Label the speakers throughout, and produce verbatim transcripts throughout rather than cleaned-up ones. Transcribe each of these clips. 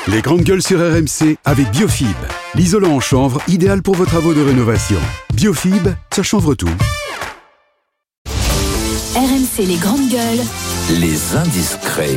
Speaker 1: Les grandes gueules sur R M C avec Biofib, l'isolant en chanvre idéal pour vos travaux de rénovation. Biofib, ça chanvre tout.
Speaker 2: R M C les grandes gueules.
Speaker 3: Les indiscrets.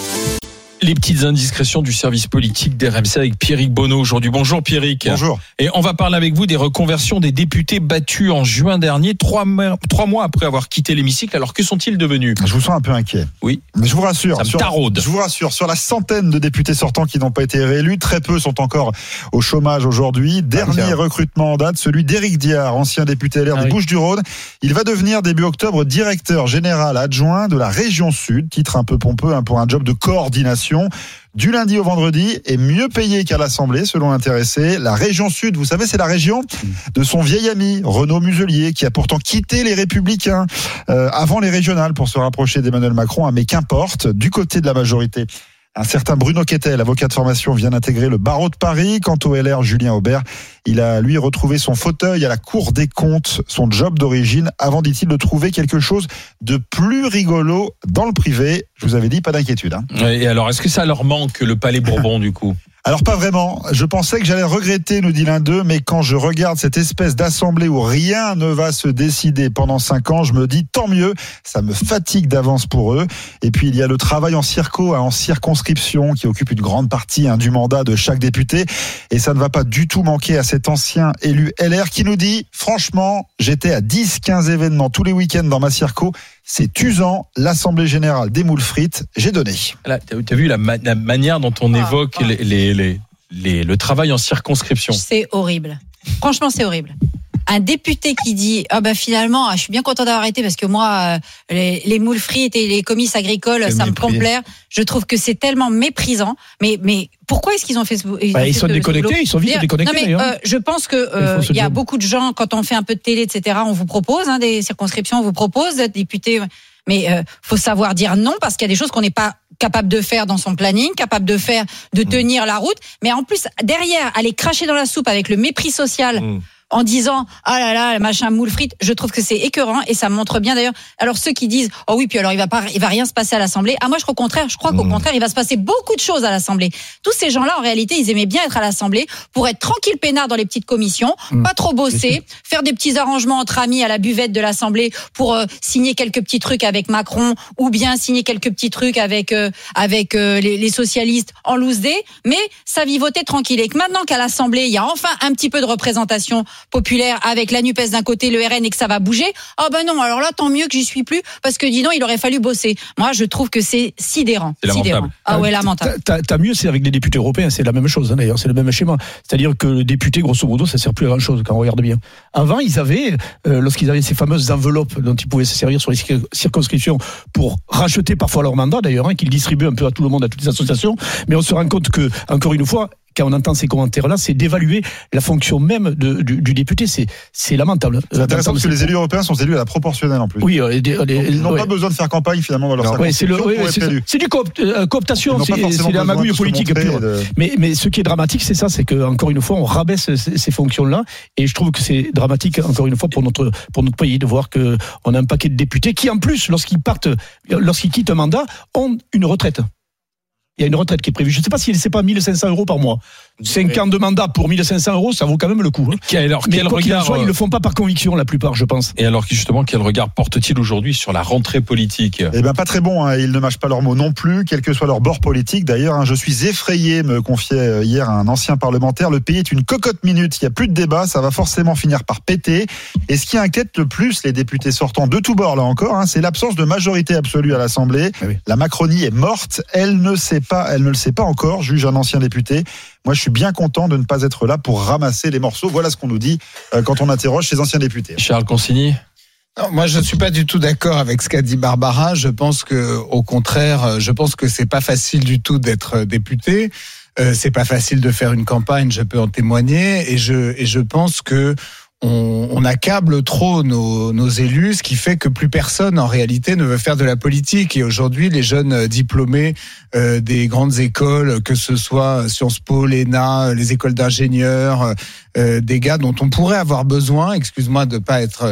Speaker 4: Les petites indiscrétions du service politique d'R M C avec Pierrick Bonneau aujourd'hui. Bonjour Pierrick.
Speaker 5: Bonjour.
Speaker 4: Et on va parler avec vous des reconversions des députés battus en juin dernier, trois mois, trois mois après avoir quitté l'hémicycle. Alors que sont-ils devenus ?
Speaker 5: Je vous sens un peu inquiet.
Speaker 4: Oui.
Speaker 5: Mais je vous rassure.
Speaker 4: Ça me
Speaker 5: sur,
Speaker 4: taraude.
Speaker 5: Je vous rassure, sur la centaine de députés sortants qui n'ont pas été réélus, très peu sont encore au chômage aujourd'hui. Dernier ah, recrutement en date, celui d'Éric Diard, ancien député L R ah, des oui. Bouches-du-Rhône. Il va devenir début octobre directeur général adjoint de la région Sud, titre un peu pompeux hein, pour un job de coordination. Du lundi au vendredi et mieux payé qu'à l'Assemblée, selon l'intéressé. La région Sud, vous savez, c'est la région de son vieil ami, Renaud Muselier, qui a pourtant quitté les Républicains euh, avant les régionales pour se rapprocher d'Emmanuel Macron. Mais qu'importe, du côté de la majorité, un certain Bruno Kettel, avocat de formation, vient d'intégrer le barreau de Paris. Quant au L R, Julien Aubert, il a, lui, retrouvé son fauteuil à la Cour des comptes, son job d'origine, avant, dit-il, de trouver quelque chose de plus rigolo dans le privé. Je vous avais dit, pas d'inquiétude. Hein.
Speaker 4: Et alors, est-ce que ça leur manque, le Palais Bourbon, du coup ?
Speaker 5: Alors pas vraiment, je pensais que j'allais regretter, nous dit l'un d'eux, mais quand je regarde cette espèce d'assemblée où rien ne va se décider pendant cinq ans, je me dis tant mieux, ça me fatigue d'avance pour eux. Et puis il y a le travail en circo, en circonscription, qui occupe une grande partie hein, du mandat de chaque député, et ça ne va pas du tout manquer à cet ancien élu L R qui nous dit, franchement, j'étais à dix quinze événements tous les week-ends dans ma circo, c'est usant, l'Assemblée Générale des moules frites, j'ai donné.
Speaker 4: Là, t'as, t'as vu la, ma- la manière dont on ah, évoque ah. Les, les, les, les, le travail en circonscription.
Speaker 6: C'est horrible. Franchement, c'est horrible. Un député qui dit ah ben finalement je suis bien content d'avoir arrêté parce que moi les, les moules frites et les comices agricoles c'est ça mépris. Me complaire. Je trouve que c'est tellement méprisant. Mais mais pourquoi est-ce qu'ils ont fait ce
Speaker 7: ils, bah, ont ils fait sont ce, déconnectés, ce ils sont vite déconnectés.
Speaker 6: Non mais euh, je pense que euh, il y a beaucoup de gens quand on fait un peu de télé et cetera on vous propose hein, des circonscriptions, on vous propose d'être député. Mais euh, faut savoir dire non parce qu'il y a des choses qu'on n'est pas capable de faire dans son planning, capable de faire, de tenir la route. Mais en plus derrière aller cracher dans la soupe avec le mépris social. Mmh. En disant ah là là machin moule frites, je trouve que c'est écœurant et ça montre bien d'ailleurs. Alors ceux qui disent oh oui puis alors il va pas il va rien se passer à l'Assemblée. Ah moi je crois au contraire, je crois qu'au mmh. contraire il va se passer beaucoup de choses à l'Assemblée. Tous ces gens-là en réalité ils aimaient bien être à l'Assemblée pour être tranquille peinard dans les petites commissions, mmh. pas trop bosser, faire des petits arrangements entre amis à la buvette de l'Assemblée pour euh, signer quelques petits trucs avec Macron ou bien signer quelques petits trucs avec euh, avec euh, les, les socialistes en loose day. Mais ça vivotait tranquille et que maintenant qu'à l'Assemblée il y a enfin un petit peu de représentation populaire avec la NUPES d'un côté, le R N et que ça va bouger. Ah ben non, alors là tant mieux que j'y suis plus parce que dis donc il aurait fallu bosser. Moi je trouve que c'est sidérant.
Speaker 4: C'est
Speaker 6: sidérant.
Speaker 4: lamentable.
Speaker 6: Ah ouais lamentable.
Speaker 7: T'as, t'as mieux c'est avec les députés européens, c'est la même chose hein, d'ailleurs, c'est le même schéma. C'est-à-dire que le député grosso modo ça sert plus à grand chose quand on regarde bien. Avant ils avaient, euh, lorsqu'ils avaient ces fameuses enveloppes dont ils pouvaient se servir sur les circonscriptions pour racheter parfois leur mandat d'ailleurs, hein, qu'ils distribuent un peu à tout le monde, à toutes les associations, mais on se rend compte que encore une fois quand on entend ces commentaires-là, c'est d'évaluer la fonction même de, du, du député. C'est, c'est lamentable.
Speaker 5: C'est intéressant parce que les élus européens sont élus à la proportionnelle en plus.
Speaker 7: Oui, euh, les, les,
Speaker 5: ils n'ont
Speaker 7: ouais.
Speaker 5: pas besoin de faire campagne finalement dans leur circonscription.
Speaker 7: Ouais, c'est, le, ouais, c'est, c'est du coop, euh, cooptation, c'est, c'est la magouille politique pure. De... Mais, mais ce qui est dramatique, c'est ça, c'est qu'encore une fois, on rabaisse ces, ces fonctions-là. Et je trouve que c'est dramatique, encore une fois, pour notre, pour notre pays, de voir qu'on a un paquet de députés qui, en plus, lorsqu'ils partent, lorsqu'ils quittent un mandat, ont une retraite. Il y a une retraite qui est prévue. Je ne sais pas si c'est pas mille cinq cents euros par mois. cinq ans de mandat pour mille cinq cents euros, ça vaut quand même le coup. Hein.
Speaker 4: Quel, alors,
Speaker 7: Mais
Speaker 4: quel
Speaker 7: quoi
Speaker 4: regard,
Speaker 7: qu'il en soit, ils le font pas par conviction, la plupart, je pense.
Speaker 4: Et alors, justement, quel regard porte-t-il aujourd'hui sur la rentrée politique ?
Speaker 5: Eh ben, pas très bon. Hein. Ils ne mâchent pas leurs mots non plus, quel que soit leur bord politique. D'ailleurs, hein, je suis effrayé, me confiait hier un ancien parlementaire. Le pays est une cocotte minute. Il n'y a plus de débat. Ça va forcément finir par péter. Et ce qui inquiète le plus les députés sortants de tous bords, là encore, hein, c'est l'absence de majorité absolue à l'Assemblée. Ah oui. La Macronie est morte. Elle ne sait pas, elle ne le sait pas encore, juge un ancien député. Moi, je suis bien content de ne pas être là pour ramasser les morceaux. Voilà ce qu'on nous dit euh, quand on interroge ces anciens députés.
Speaker 4: Charles Consigny ?
Speaker 8: Non, moi, je ne suis pas du tout d'accord avec ce qu'a dit Barbara. Je pense que, au contraire, je pense que c'est pas facile du tout d'être député. Euh, c'est pas facile de faire une campagne, je peux en témoigner. Et je, et je pense que On, on accable trop nos, nos élus, ce qui fait que plus personne en réalité ne veut faire de la politique. Et aujourd'hui, les jeunes diplômés euh, des grandes écoles, que ce soit Sciences Po, l'E N A, les écoles d'ingénieurs, euh, des gars dont on pourrait avoir besoin, excuse-moi de pas être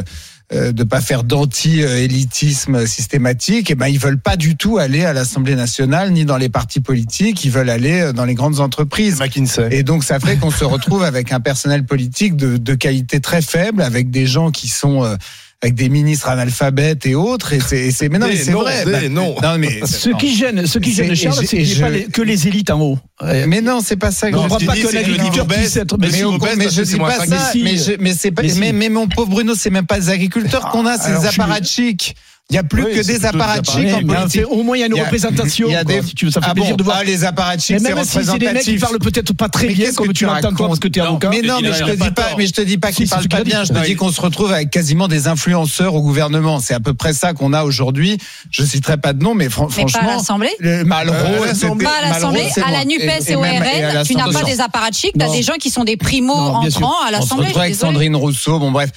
Speaker 8: euh, de pas faire d'anti-élitisme systématique, et ben ils veulent pas du tout aller à l'Assemblée nationale ni dans les partis politiques, ils veulent aller dans les grandes entreprises.
Speaker 9: McKinsey.
Speaker 8: Et donc ça fait qu'on se retrouve avec un personnel politique de, de qualité très faible, avec des gens qui sont euh, avec des ministres analphabètes et autres, et c'est, et c'est mais non, mais c'est
Speaker 9: non,
Speaker 8: vrai.
Speaker 9: Des, non.
Speaker 8: non, mais
Speaker 7: ce non. qui gêne, ce qui gêne Charles, c'est, c'est pas les, que les élites en haut.
Speaker 8: Mais non, c'est pas ça.
Speaker 7: On ne croit pas qu'un agriculteur puisse être.
Speaker 8: Mais, mais, mais, mais je dis pas ça. Mais, si, mais, je, mais c'est pas. Mais, mais, mais mon pauvre Bruno, c'est même pas des agriculteurs qu'on a, c'est des apparatchiks. Il n'y a plus oui, que des apparatchiks en politique.
Speaker 7: Au moins, il y a une il y a, représentation. Il y a des, si tu veux, ça fait ah plaisir bon, de voir.
Speaker 8: Ah, les apparatchiks, c'est représentatif. Même si c'est des mecs
Speaker 7: qui parlent peut-être pas très
Speaker 8: mais
Speaker 7: bien, comme tu l'entends toi, parce que tu es avocat.
Speaker 8: Mais non, mais je te dis pas, mais je te dis pas qu'ils parlent pas bien. Je te dis qu'on se retrouve avec quasiment des influenceurs au gouvernement. C'est à peu près ça qu'on a aujourd'hui. Je citerai pas de nom, mais franchement.
Speaker 6: Mais pas à l'Assemblée.
Speaker 8: Malraux,
Speaker 6: pas à l'Assemblée, à la NUPES et au R N, tu n'as pas des apparatchiks, tu as des gens qui sont des primo entrants à l'Assemblée.
Speaker 8: On se retrouve avec Sandrine Rousseau. Bon, bref,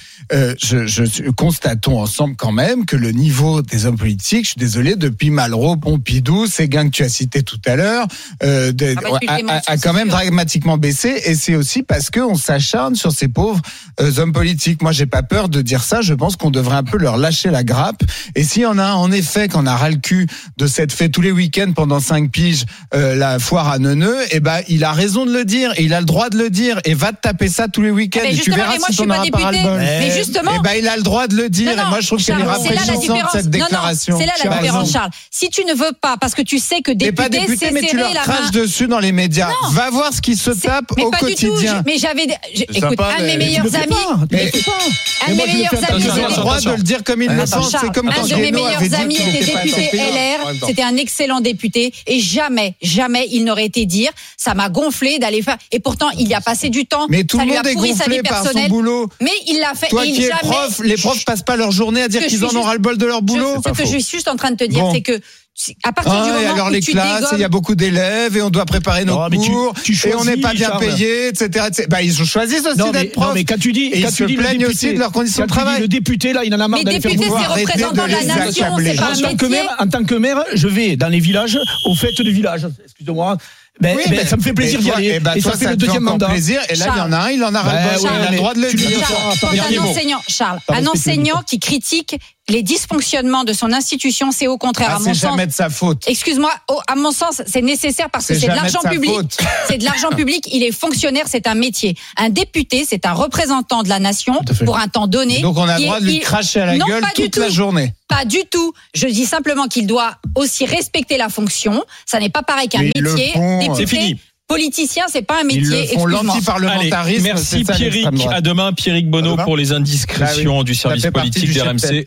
Speaker 8: je constatons ensemble quand même que le niveau des hommes politiques, je suis désolé, depuis Malraux, Pompidou, ces gains que tu as cités tout à l'heure, euh, de, ah bah, a, a, a quand même dramatiquement baissé, et c'est aussi parce qu'on s'acharne sur ces pauvres euh, hommes politiques. Moi, j'ai pas peur de dire ça, je pense qu'on devrait un peu leur lâcher la grappe, et s'il y en a un, en effet, qu'on a ras le cul de s'être fait tous les week-ends pendant cinq piges euh, la foire à Neuneu, et ben, il a raison de le dire, et il a le droit de le dire, et va te taper ça tous les week-ends, et tu verras si t'en auras pas ras-le-bol.
Speaker 6: Mais justement.
Speaker 8: Et ben, il a le droit de le dire, non, non, et moi, je trouve qu'elle est rafraîchissante, cette déclaration.
Speaker 6: C'est là la différence, Charles. Si tu ne veux pas, parce que tu sais que député,
Speaker 8: pas député
Speaker 6: c'est
Speaker 8: mais
Speaker 6: serré
Speaker 8: tu leur
Speaker 6: la
Speaker 8: craches
Speaker 6: main.
Speaker 8: dessus dans les médias.
Speaker 6: Non.
Speaker 8: Va voir ce qui se tape
Speaker 6: mais
Speaker 8: au
Speaker 6: pas
Speaker 8: quotidien.
Speaker 6: Du tout. Mais j'avais, je, écoute,
Speaker 8: sympa,
Speaker 6: un de mes meilleurs amis,
Speaker 8: mais,
Speaker 6: un de mes meilleurs amis,
Speaker 8: ils ont le droit de le dire comme ils le pensent. C'est comme quand
Speaker 6: un de mes meilleurs amis était député L R. C'était un excellent député, et jamais, jamais il n'aurait été dire. Ça m'a gonflé d'aller faire. Et pourtant, il y a passé du temps.
Speaker 8: Mais tout
Speaker 6: le
Speaker 8: monde est gonflé par son boulot.
Speaker 6: Mais il l'a fait.
Speaker 8: Toi qui es prof, les profs passent pas leur journée à dire qu'ils en ont ras le bol de leur boulot.
Speaker 6: Ce que je suis juste en train de te dire, c'est que à partir
Speaker 8: ah,
Speaker 6: du moment
Speaker 8: et alors
Speaker 6: où
Speaker 8: les
Speaker 6: tu
Speaker 8: classes, il y a beaucoup d'élèves et on doit préparer nos non, cours tu, tu choisis, et on n'est pas bien Charles. payé, et cetera, et cetera. Bah, ils choisissent aussi non, d'être profs.
Speaker 7: Non, mais quand tu dis,
Speaker 8: et
Speaker 7: quand
Speaker 8: ils
Speaker 7: tu
Speaker 8: se
Speaker 7: dis
Speaker 8: plaignent
Speaker 7: le
Speaker 8: aussi de leurs conditions de travail.
Speaker 7: Le député là, il en a marre d'aller faire
Speaker 6: député, c'est représentant de la nation, c'est pas un métier.
Speaker 7: En tant que maire, je vais dans les villages, aux fêtes de village. Excusez-moi. Ben, oui, ben, ça me fait plaisir d'y aller.
Speaker 8: Ben,
Speaker 7: et
Speaker 8: toi,
Speaker 7: ça fait
Speaker 8: ça
Speaker 7: le deuxième mandat.
Speaker 8: Plaisir. Et là, il y en a un, il en a ras-le-bol. Il a le droit de le dire.
Speaker 6: Un enseignant, Charles, un enseignant qui critique les dysfonctionnements de son institution, c'est au contraire,
Speaker 8: ah,
Speaker 6: à mon sens.
Speaker 8: C'est jamais de sa faute.
Speaker 6: Excuse-moi, oh, à mon sens, c'est nécessaire parce que c'est, c'est de l'argent de public. Faute. C'est de l'argent public. Il est fonctionnaire, c'est un métier. Un député, c'est un représentant de la nation pour un temps donné.
Speaker 8: Et donc on a le droit de lui il... cracher à la non, gueule toute la journée.
Speaker 6: Pas du tout. Je dis simplement qu'il doit aussi respecter la fonction. Ça n'est pas pareil qu'un
Speaker 8: mais
Speaker 6: métier.
Speaker 8: Député,
Speaker 4: c'est fini.
Speaker 6: Politicien, c'est pas un métier.
Speaker 8: Ils le font l'antiparlementarisme.
Speaker 4: Allez, merci Pierrick. À demain, Pierrick Bonneau pour les indiscrétions bah oui. du service politique d'R M C.